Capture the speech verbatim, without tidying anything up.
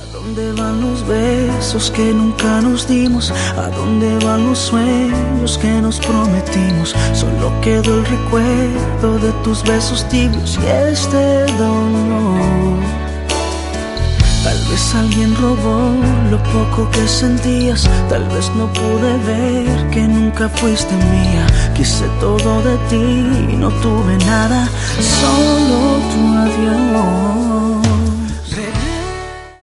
¿Dónde van los besos que nunca nos dimos? ¿A dónde van los sueños que nos prometimos? Solo quedó el recuerdo de tus besos tibios y este dolor. Tal vez alguien robó lo poco que sentías. Tal vez no pude ver que nunca fuiste mía. Quise todo de ti y no tuve nada, solo tu adiós.